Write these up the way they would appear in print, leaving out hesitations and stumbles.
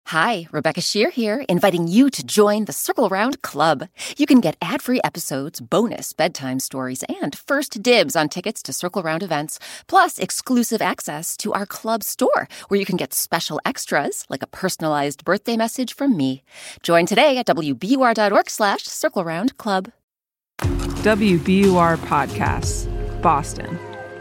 Hi, Rebecca Shear here, inviting you to join the Circle Round Club. You can get ad-free episodes, bonus bedtime stories, and first dibs on tickets to Circle Round events, plus exclusive access to our club store, where you can get special extras, like a personalized birthday message from me. Join today at wbur.org/circleroundclub. WBUR Podcasts, Boston.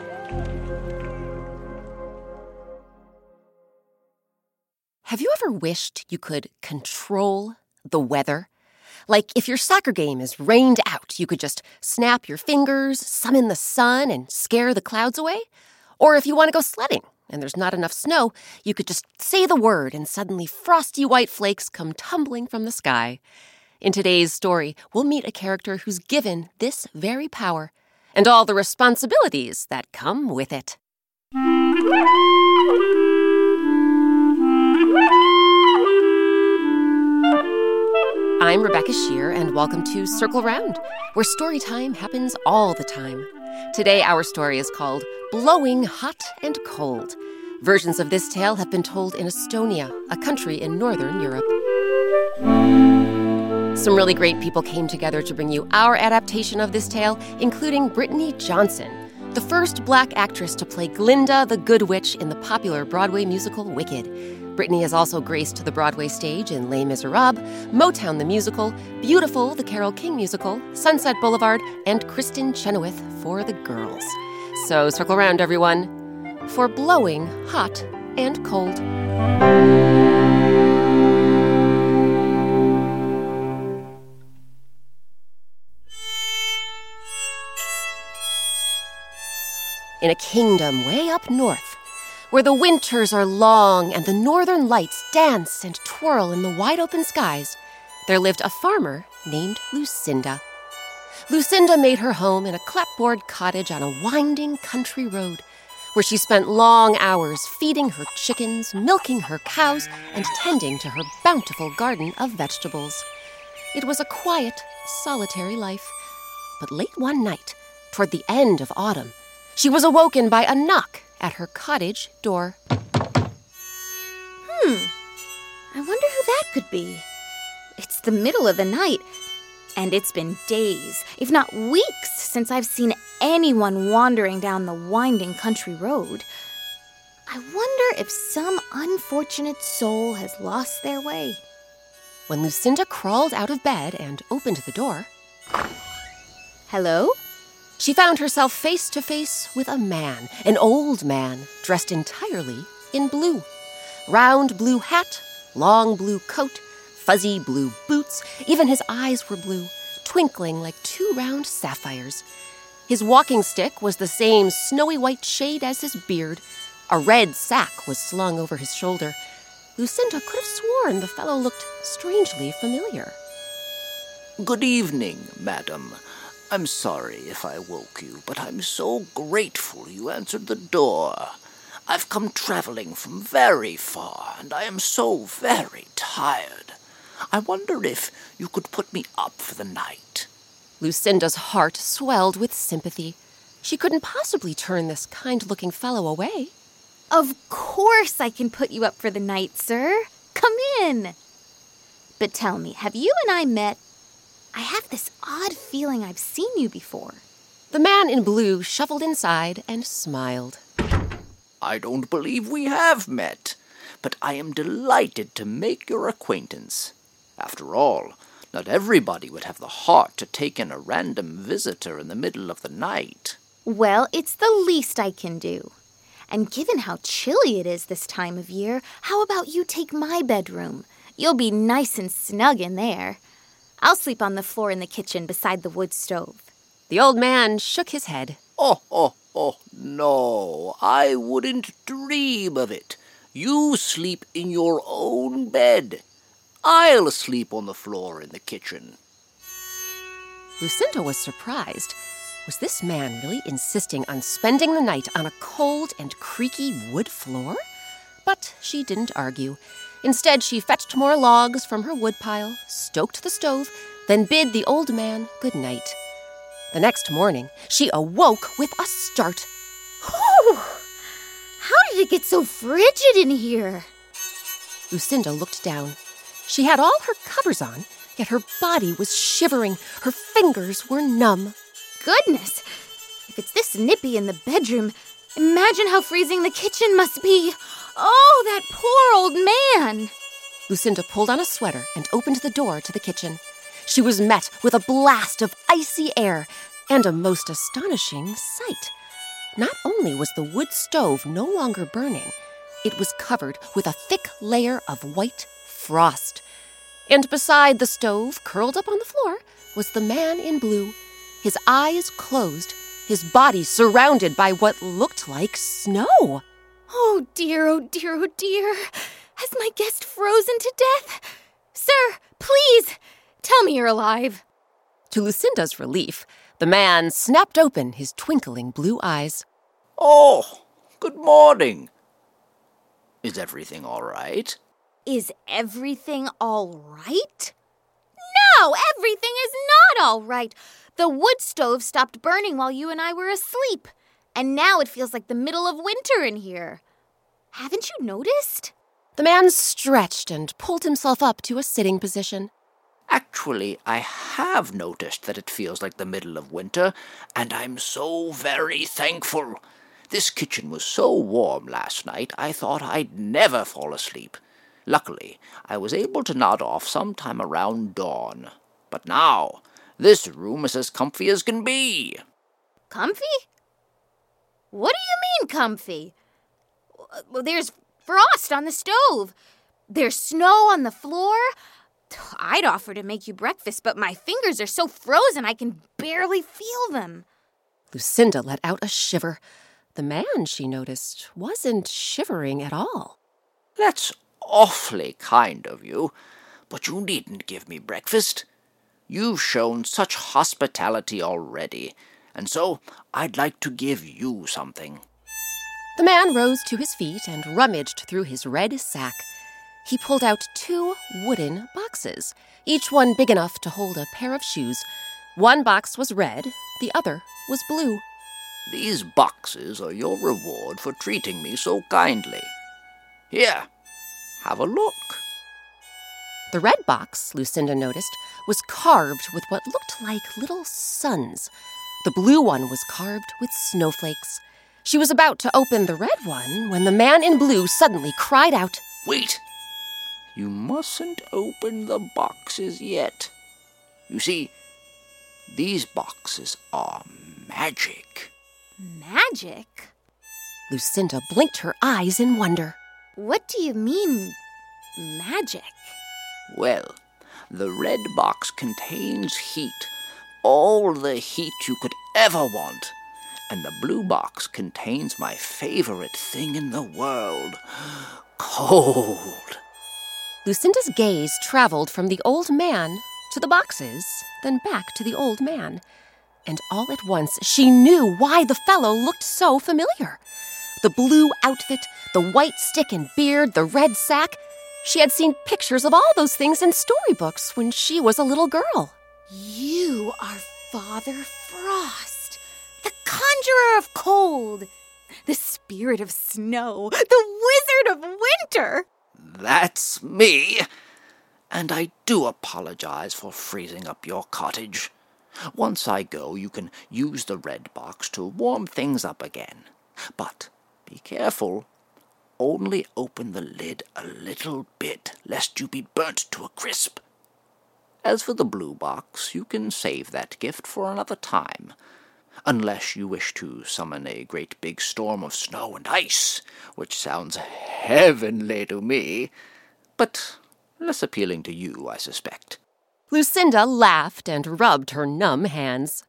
Have you ever wished you could control the weather? Like if your soccer game is rained out, you could just snap your fingers, summon the sun, and scare the clouds away? Or if you want to go sledding and there's not enough snow, you could just say the word and suddenly frosty white flakes come tumbling from the sky. In today's story, we'll meet a character who's given this very power and all the responsibilities that come with it. I'm Rebecca Shear, and welcome to Circle Round, where story time happens all the time. Today, our story is called Blowing Hot and Cold. Versions of this tale have been told in Estonia, a country in Northern Europe. Some really great people came together to bring you our adaptation of this tale, including Brittany Johnson, the first Black actress to play Glinda the Good Witch in the popular Broadway musical Wicked. Brittany has also graced the Broadway stage in Les Miserables, Motown the Musical, Beautiful the Carole King Musical, Sunset Boulevard, and Kristen Chenoweth for The Girls. So circle around, everyone, for Blowing Hot and Cold. In a kingdom way up north, where the winters are long and the northern lights dance and twirl in the wide-open skies, there lived a farmer named Lucinda. Lucinda made her home in a clapboard cottage on a winding country road, where she spent long hours feeding her chickens, milking her cows, and tending to her bountiful garden of vegetables. It was a quiet, solitary life. But late one night, toward the end of autumn, she was awoken by a knock at her cottage door. I wonder who that could be. It's the middle of the night, and it's been days, if not weeks, since I've seen anyone wandering down the winding country road. I wonder if some unfortunate soul has lost their way. When Lucinda crawled out of bed and opened the door, Hello? she found herself face to face with a man, an old man, dressed entirely in blue. Round blue hat, long blue coat, fuzzy blue boots, even his eyes were blue, twinkling like two round sapphires. His walking stick was the same snowy white shade as his beard. A red sack was slung over his shoulder. Lucinda could have sworn the fellow looked strangely familiar. Good evening, madam. I'm sorry if I woke you, but I'm so grateful you answered the door. I've come traveling from very far, and I am so very tired. I wonder if you could put me up for the night. Lucinda's heart swelled with sympathy. She couldn't possibly turn this kind-looking fellow away. Of course I can put you up for the night, sir. Come in. But tell me, have you and I met? I have this odd feeling I've seen you before. The man in blue shuffled inside and smiled. I don't believe we have met, but I am delighted to make your acquaintance. After all, not everybody would have the heart to take in a random visitor in the middle of the night. Well, it's the least I can do. And given how chilly it is this time of year, how about you take my bedroom? You'll be nice and snug in there. I'll sleep on the floor in the kitchen beside the wood stove. The old man shook his head. Oh, no, I wouldn't dream of it. You sleep in your own bed. I'll sleep on the floor in the kitchen. Lucinda was surprised. Was this man really insisting on spending the night on a cold and creaky wood floor? But she didn't argue. Instead, she fetched more logs from her woodpile, stoked the stove, then bid the old man good night. The next morning, she awoke with a start. Whew! How did it get so frigid in here? Lucinda looked down. She had all her covers on, yet her body was shivering. Her fingers were numb. Goodness! If it's this nippy in the bedroom, imagine how freezing the kitchen must be. Oh, that poor old man! Lucinda pulled on a sweater and opened the door to the kitchen. She was met with a blast of icy air and a most astonishing sight. Not only was the wood stove no longer burning, it was covered with a thick layer of white frost. And beside the stove, curled up on the floor, was the man in blue, his eyes closed, his body surrounded by what looked like snow. Oh dear, oh dear, oh dear. Has my guest frozen to death? Sir, please, tell me you're alive. To Lucinda's relief, the man snapped open his twinkling blue eyes. Oh, good morning. Is everything all right? Is everything all right? No, everything is not all right. The wood stove stopped burning while you and I were asleep, and now it feels like the middle of winter in here. Haven't you noticed? The man stretched and pulled himself up to a sitting position. Actually, I have noticed that it feels like the middle of winter, and I'm so very thankful. This kitchen was so warm last night, I thought I'd never fall asleep. Luckily, I was able to nod off sometime around dawn. But now, this room is as comfy as can be. Comfy? What do you mean, comfy? Well, there's frost on the stove. There's snow on the floor. I'd offer to make you breakfast, but my fingers are so frozen I can barely feel them. Lucinda let out a shiver. The man, she noticed, wasn't shivering at all. That's awfully kind of you, but you needn't give me breakfast. You've shown such hospitality already, and so I'd like to give you something. The man rose to his feet and rummaged through his red sack. He pulled out 2 wooden boxes, each one big enough to hold a pair of shoes. One box was red, the other was blue. These boxes are your reward for treating me so kindly. Here, have a look. The red box, Lucinda noticed, was carved with what looked like little suns. The blue one was carved with snowflakes. She was about to open the red one when the man in blue suddenly cried out, Wait! You mustn't open the boxes yet. You see, these boxes are magic. Magic? Lucinda blinked her eyes in wonder. What do you mean, magic? Well, the red box contains heat, all the heat you could ever want. And the blue box contains my favorite thing in the world, cold. Lucinda's gaze traveled from the old man to the boxes, then back to the old man. And all at once, she knew why the fellow looked so familiar. The blue outfit, the white stick and beard, the red sack. She had seen pictures of all those things in storybooks when she was a little girl. You are Father Frost, the conjurer of cold, the spirit of snow, the wizard of winter. That's me. And I do apologize for freezing up your cottage. Once I go, you can use the red box to warm things up again. But be careful. Only open the lid a little bit, lest you be burnt to a crisp. As for the blue box, you can save that gift for another time, unless you wish to summon a great big storm of snow and ice, which sounds heavenly to me, but less appealing to you, I suspect. Lucinda laughed and rubbed her numb hands.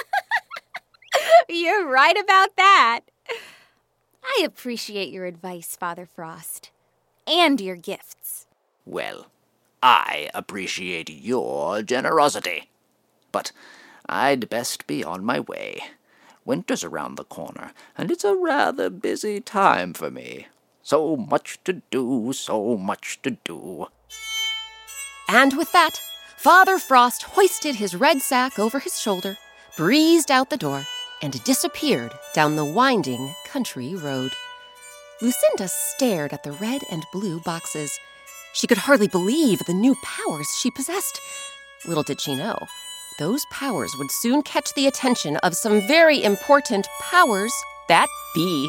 You're right about that. I appreciate your advice, Father Frost, and your gifts. Well, I appreciate your generosity. But I'd best be on my way. Winter's around the corner, and it's a rather busy time for me. So much to do, so much to do. And with that, Father Frost hoisted his red sack over his shoulder, breezed out the door, and disappeared down the winding country road. Lucinda stared at the red and blue boxes. She could hardly believe the new powers she possessed. Little did she know, those powers would soon catch the attention of some very important powers that be.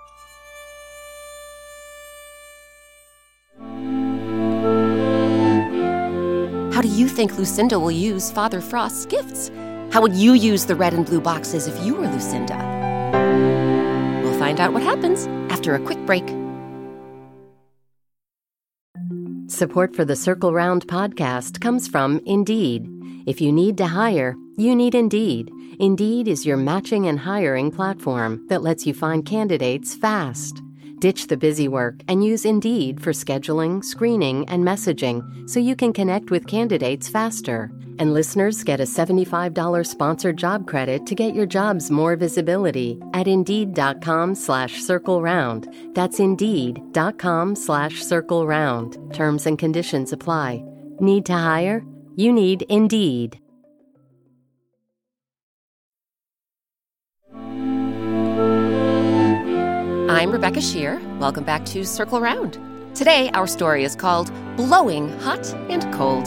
How do you think Lucinda will use Father Frost's gifts? How would you use the red and blue boxes if you were Lucinda? We'll find out what happens after a quick break. Support for the Circle Round podcast comes from Indeed. If you need to hire, you need Indeed. Indeed is your matching and hiring platform that lets you find candidates fast. Ditch the busy work and use Indeed for scheduling, screening, and messaging so you can connect with candidates faster. And listeners get a $75 sponsored job credit to get your jobs more visibility at Indeed.com/CircleRound. That's Indeed.com/CircleRound. Terms and conditions apply. Need to hire? You need Indeed. I'm Rebecca Shear. Welcome back to Circle Round. Today, our story is called Blowing Hot and Cold.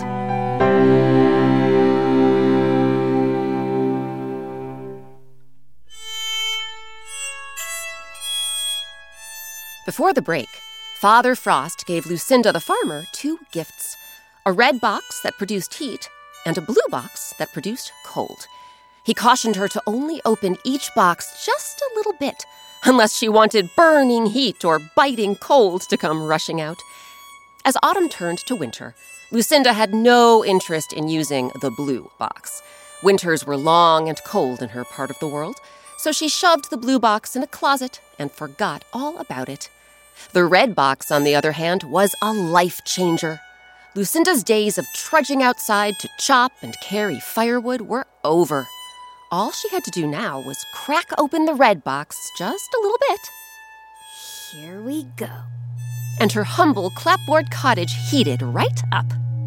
Before the break, Father Frost gave Lucinda the farmer 2 gifts, a red box that produced heat and a blue box that produced cold. He cautioned her to only open each box just a little bit, unless she wanted burning heat or biting cold to come rushing out. As autumn turned to winter, Lucinda had no interest in using the blue box. Winters were long and cold in her part of the world, so she shoved the blue box in a closet and forgot all about it. The red box, on the other hand, was a life changer. Lucinda's days of trudging outside to chop and carry firewood were over. All she had to do now was crack open the red box just a little bit. Here we go. And her humble clapboard cottage heated right up.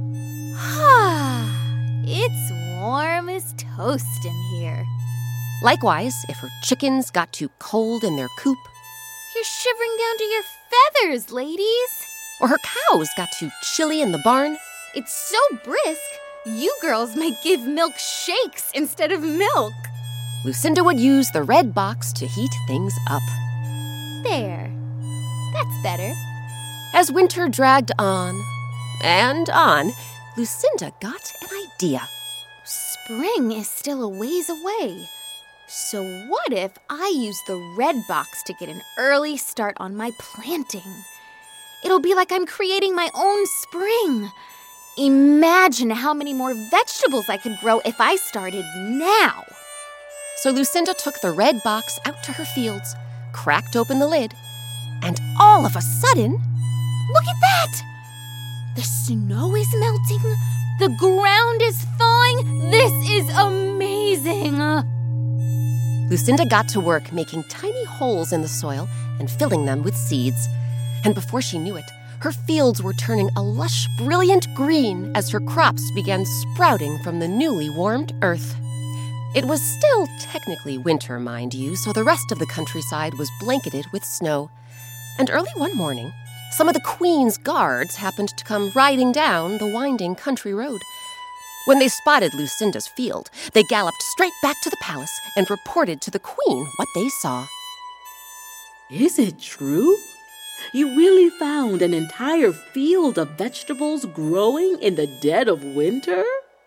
It's warm as toast in here. Likewise, if her chickens got too cold in their coop, You're shivering down to your feathers, ladies. or her cows got too chilly in the barn, It's so brisk, you girls might give milk shakes instead of milk. Lucinda would use the red box to heat things up. There. That's better. As winter dragged on and on, Lucinda got an idea. Spring is still a ways away. So what if I use the red box to get an early start on my planting? It'll be like I'm creating my own spring. Imagine how many more vegetables I could grow if I started now. So Lucinda took the red box out to her fields, cracked open the lid, and all of a sudden, Look at that! The snow is melting. The ground is thawing. This is amazing. Lucinda got to work making tiny holes in the soil and filling them with seeds. And before she knew it, her fields were turning a lush, brilliant green as her crops began sprouting from the newly warmed earth. It was still technically winter, mind you, so the rest of the countryside was blanketed with snow. And early one morning, some of the Queen's guards happened to come riding down the winding country road. When they spotted Lucinda's field, they galloped straight back to the palace and reported to the Queen what they saw. Is it true? You really found an entire field of vegetables growing in the dead of winter?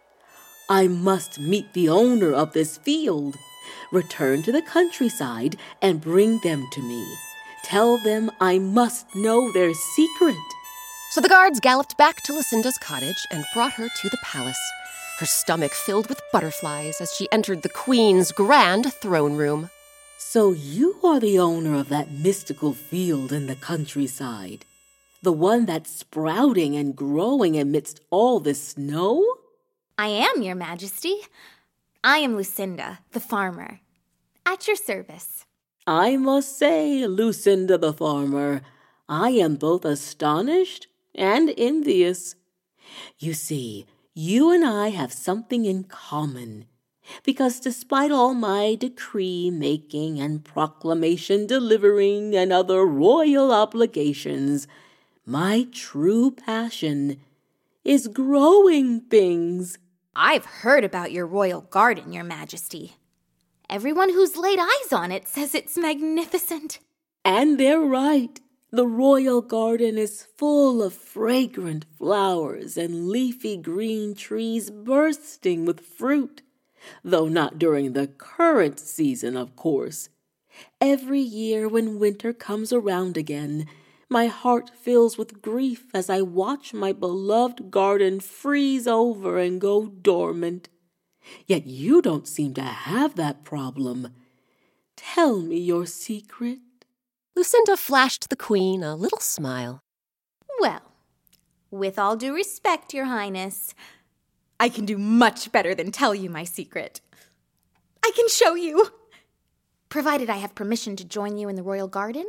I must meet the owner of this field. Return to the countryside and bring them to me. Tell them I must know their secret. So the guards galloped back to Lucinda's cottage and brought her to the palace, her stomach filled with butterflies as she entered the Queen's grand throne room. So you are the owner of that mystical field in the countryside, the one that's sprouting and growing amidst all this snow? I am, Your Majesty. I am Lucinda, the farmer. At your service. I must say, Lucinda the farmer, I am both astonished and envious. You see, you and I have something in common, because despite all my decree-making and proclamation delivering and other royal obligations, My true passion is growing things. I've heard about your royal garden, Your Majesty. Everyone who's laid eyes on it says it's magnificent. And they're right. The royal garden is full of fragrant flowers and leafy green trees bursting with fruit, though not during the current season, of course. Every year when winter comes around again, my heart fills with grief as I watch my beloved garden freeze over and go dormant. Yet you don't seem to have that problem. Tell me your secret. Lucinda flashed the Queen a little smile. Well, with all due respect, Your Highness, I can do much better than tell you my secret. I can show you, provided I have permission to join you in the royal garden.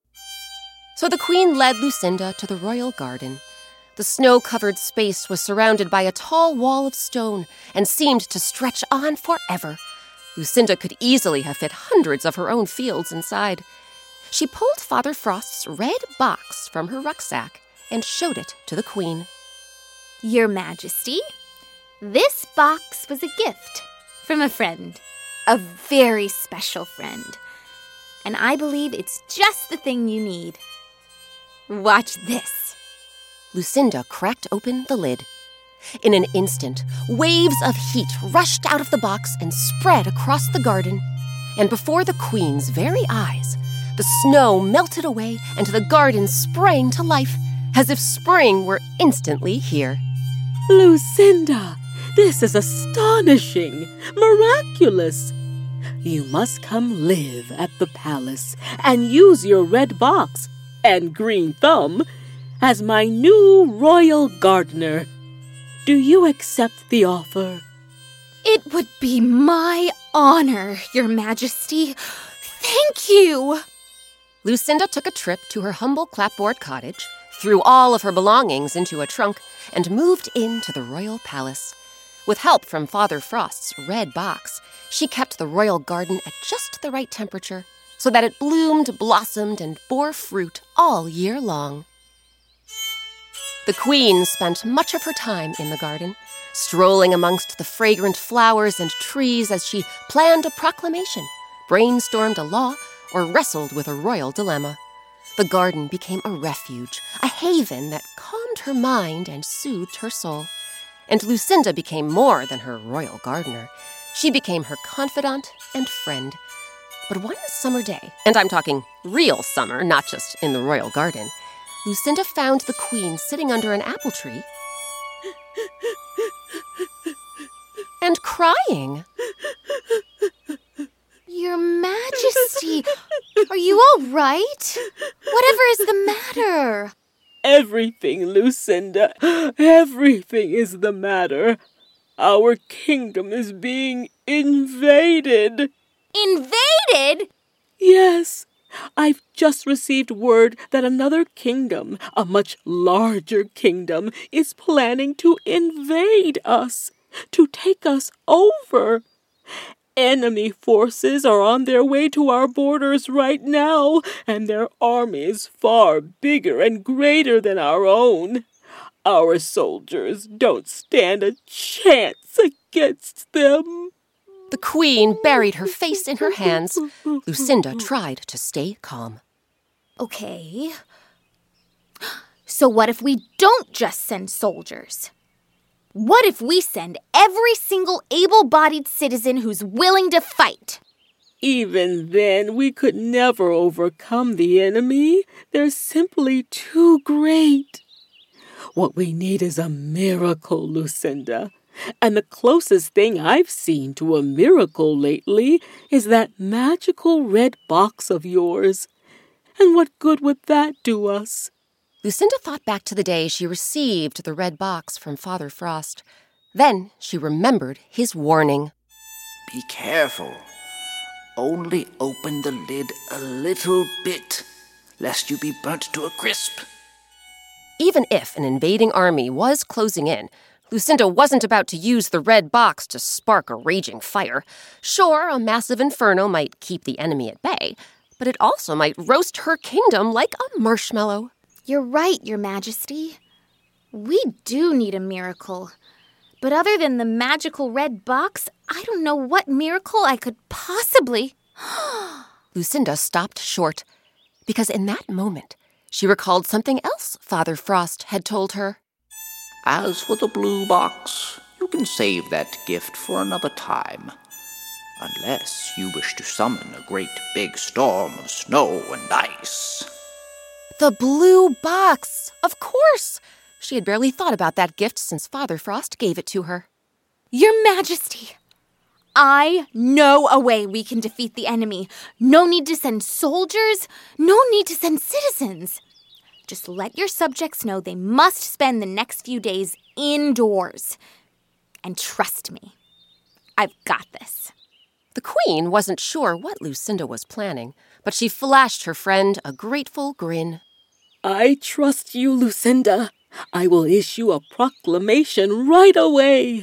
So the Queen led Lucinda to the royal garden. The snow-covered space was surrounded by a tall wall of stone and seemed to stretch on forever. Lucinda could easily have fit hundreds of her own fields inside. She pulled Father Frost's red box from her rucksack and showed it to the Queen. Your Majesty, this box was a gift from a friend, a very special friend. And I believe it's just the thing you need. Watch this. Lucinda cracked open the lid. In an instant, waves of heat rushed out of the box and spread across the garden. And before the Queen's very eyes, the snow melted away and the garden sprang to life, as if spring were instantly here. Lucinda, this is astonishing, miraculous. You must come live at the palace and use your red box and green thumb as my new royal gardener. Do you accept the offer? It would be my honor, Your Majesty. Thank you. Lucinda took a trip to her humble clapboard cottage, threw all of her belongings into a trunk, and moved into the royal palace. With help from Father Frost's red box, she kept the royal garden at just the right temperature so that it bloomed, blossomed, and bore fruit all year long. The Queen spent much of her time in the garden, strolling amongst the fragrant flowers and trees as she planned a proclamation, brainstormed a law, or wrestled with a royal dilemma. The garden became a refuge, a haven that calmed her mind and soothed her soul. And Lucinda became more than her royal gardener. She became her confidant and friend. But one summer day, and I'm talking real summer, not just in the royal garden, Lucinda found the Queen sitting under an apple tree and crying. Your Majesty, are you all right? Whatever is the matter? Everything, Lucinda. Everything is the matter. Our kingdom is being invaded. Invaded? Yes. I've just received word that another kingdom, a much larger kingdom, is planning to invade us, to take us over. Enemy forces are on their way to our borders right now, and their army is far bigger and greater than our own. Our soldiers don't stand a chance against them. The Queen buried her face in her hands. Lucinda tried to stay calm. Okay. So what if we don't just send soldiers? What if we send every single able-bodied citizen who's willing to fight? Even then, we could never overcome the enemy. They're simply too great. What we need is a miracle, Lucinda. And the closest thing I've seen to a miracle lately is that magical red box of yours. And what good would that do us? Lucinda thought back to the day she received the red box from Father Frost. Then she remembered his warning. Be careful. Only open the lid a little bit, lest you be burnt to a crisp. Even if an invading army was closing in, Lucinda wasn't about to use the red box to spark a raging fire. Sure, a massive inferno might keep the enemy at bay, but it also might roast her kingdom like a marshmallow. You're right, Your Majesty. We do need a miracle. But other than the magical red box, I don't know what miracle I could possibly... Lucinda stopped short, because in that moment, she recalled something else Father Frost had told her. As for the blue box, you can save that gift for another time. Unless you wish to summon a great big storm of snow and ice. The blue box! Of course! She had barely thought about that gift since Father Frost gave it to her. Your Majesty, I know a way we can defeat the enemy. No need to send soldiers, no need to send citizens. Just let your subjects know they must spend the next few days indoors. And trust me, I've got this. The Queen wasn't sure what Lucinda was planning, but she flashed her friend a grateful grin. I trust you, Lucinda. I will issue a proclamation right away.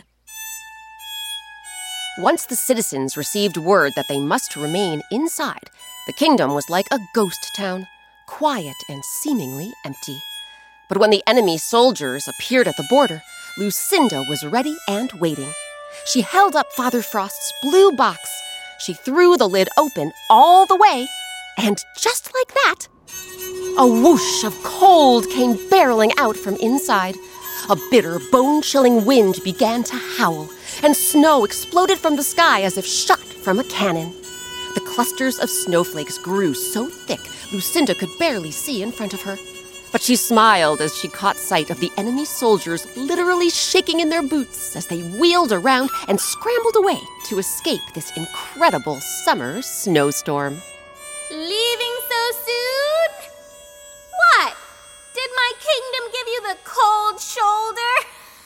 Once the citizens received word that they must remain inside, the kingdom was like a ghost town, quiet and seemingly empty. But when the enemy soldiers appeared at the border, Lucinda was ready and waiting. She held up Father Frost's blue box. She threw the lid open all the way, and just like that, a whoosh of cold came barreling out from inside. A bitter, bone-chilling wind began to howl, and snow exploded from the sky as if shot from a cannon. The clusters of snowflakes grew so thick, Lucinda could barely see in front of her. But she smiled as she caught sight of the enemy soldiers literally shaking in their boots as they wheeled around and scrambled away to escape this incredible summer snowstorm. Leaving so soon? What? Did my kingdom give you the cold shoulder?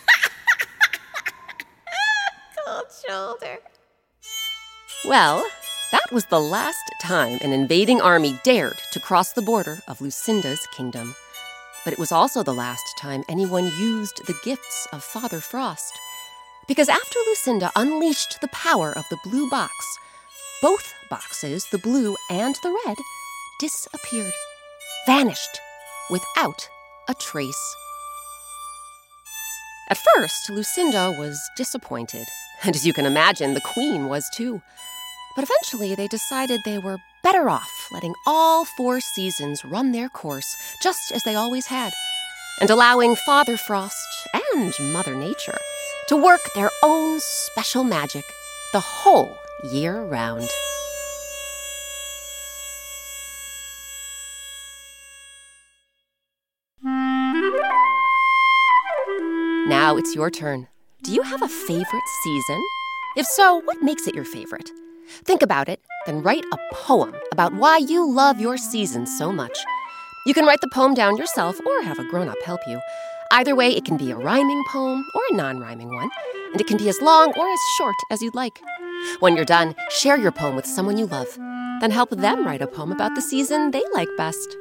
Cold shoulder. Well, that was the last time an invading army dared to cross the border of Lucinda's kingdom. But it was also the last time anyone used the gifts of Father Frost. Because after Lucinda unleashed the power of the blue box, both boxes, the blue and the red, disappeared, vanished, without a trace. At first, Lucinda was disappointed, and as you can imagine, the Queen was too. But eventually they decided they were better off letting all 4 seasons run their course, just as they always had, and allowing Father Frost and Mother Nature to work their own special magic the whole year round. Now it's your turn. Do you have a favorite season? If so, what makes it your favorite? Think about it, then write a poem about why you love your season so much. You can write the poem down yourself or have a grown-up help you. Either way, it can be a rhyming poem or a non-rhyming one, and it can be as long or as short as you'd like. When you're done, share your poem with someone you love. Then help them write a poem about the season they like best.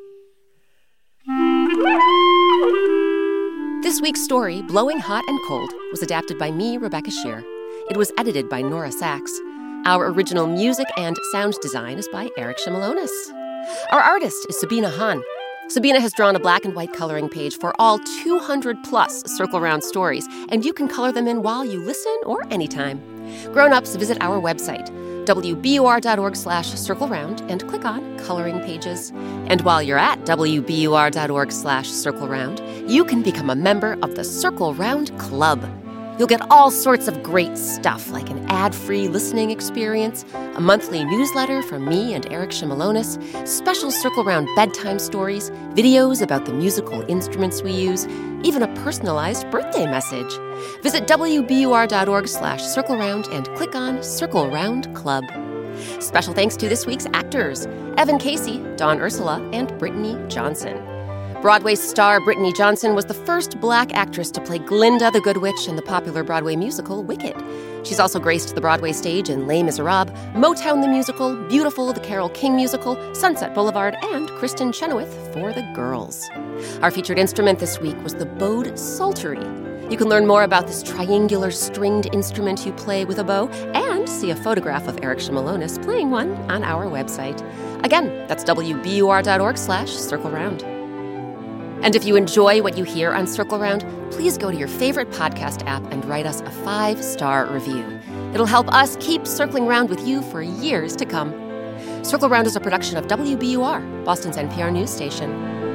This week's story, Blowing Hot and Cold, was adapted by me, Rebecca Shear. It was edited by Nora Sachs. Our original music and sound design is by Eric Shimalonis. Our artist is Sabina Hahn. Sabina has drawn a black and white coloring page for all 200-plus Circle Round stories, and you can color them in while you listen or anytime. Grown-ups, visit our website, wbur.org/circleround, and click on Coloring Pages. And while you're at wbur.org/circleround, you can become a member of the Circle Round Club. You'll get all sorts of great stuff like an ad-free listening experience, a monthly newsletter from me and Eric Shimalonis, special Circle Round bedtime stories, videos about the musical instruments we use, even a personalized birthday message. Visit wbur.org/circleround and click on Circle Round Club. Special thanks to this week's actors, Evan Casey, Dawn Ursula, and Brittany Johnson. Broadway's star Brittany Johnson was the first Black actress to play Glinda the Good Witch in the popular Broadway musical Wicked. She's also graced the Broadway stage in Les Miserables, Motown the Musical, Beautiful the Carole King Musical, Sunset Boulevard, and Kristen Chenoweth for The Girls. Our featured instrument this week was the bowed psaltery. You can learn more about this triangular stringed instrument you play with a bow and see a photograph of Eric Shimalonis playing one on our website. Again, that's wbur.org/circleround. And if you enjoy what you hear on Circle Round, please go to your favorite podcast app and write us a 5-star review. It'll help us keep circling round with you for years to come. Circle Round is a production of WBUR, Boston's NPR news station.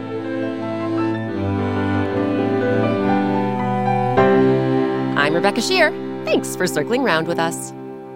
I'm Rebecca Shear. Thanks for circling round with us.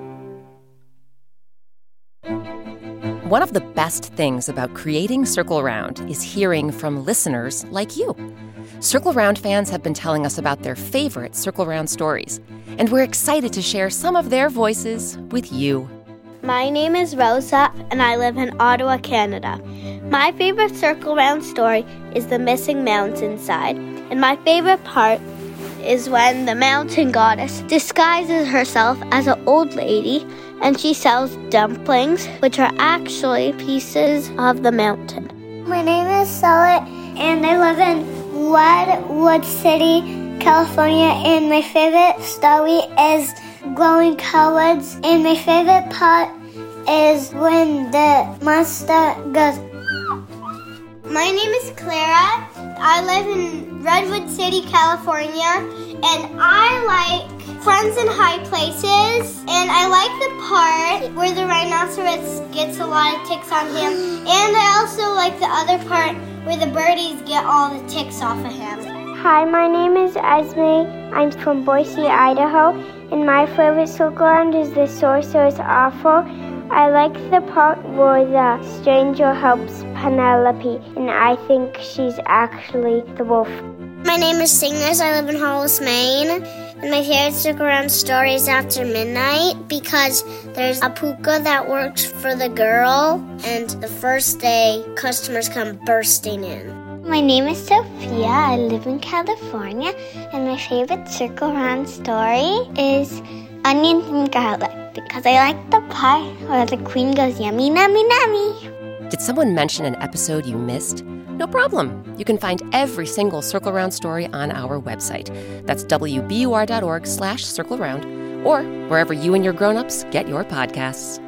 One of the best things about creating Circle Round is hearing from listeners like you. Circle Round fans have been telling us about their favorite Circle Round stories, and we're excited to share some of their voices with you. My name is Rosa, and I live in Ottawa, Canada. My favorite Circle Round story is the missing mountainside, and my favorite part is when the mountain goddess disguises herself as an old lady and she sells dumplings, which are actually pieces of the mountain. My name is Charlotte, and I live in Redwood City, California, and my favorite story is Growing Cowards, and my favorite part is when the monster goes. My name is Clara. I live in Redwood City, California, and I like Friends in High Places, and I like the part where the rhinoceros gets a lot of ticks on him, and I also like the other part where the birdies get all the ticks off of him. Hi, my name is Esme. I'm from Boise, Idaho, and my favorite Circle Round is The Sorcerer's Awful. I like the part where the stranger helps Penelope, and I think she's actually the wolf. My name is Singers. I live in Hollis, Maine, and my favorite Circle Round story is After Midnight because there's a puka that works for the girl, and the first day, customers come bursting in. My name is Sophia. I live in California, and my favorite Circle Round story is Onions and Garlic because I like the part where the queen goes yummy, nummy, nummy. Did someone mention an episode you missed? No problem. You can find every single Circle Round story on our website. That's WBUR.org/circleround, or wherever you and your grown-ups get your podcasts.